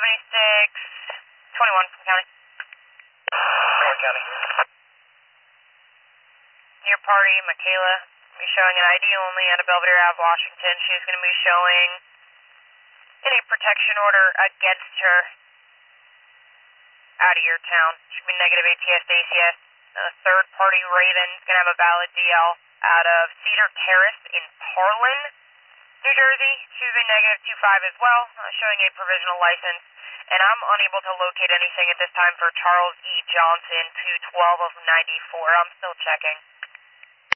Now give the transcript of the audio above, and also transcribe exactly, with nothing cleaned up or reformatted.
seventy-six twenty-one from county. twenty-one county. Your party, Michaela, be showing an I D only out of Belvedere Ave, Washington. She's going to be showing any protection order against her out of your town. Should be negative A T S to A C S. A third party, Raven, is going to have a valid D L out of Cedar Terrace in Parlin, New Jersey. She was a negative two five as well, uh, showing a provisional license. And I'm unable to locate anything at this time for Charles E. Johnson, two twelve of ninety-four. I'm still checking.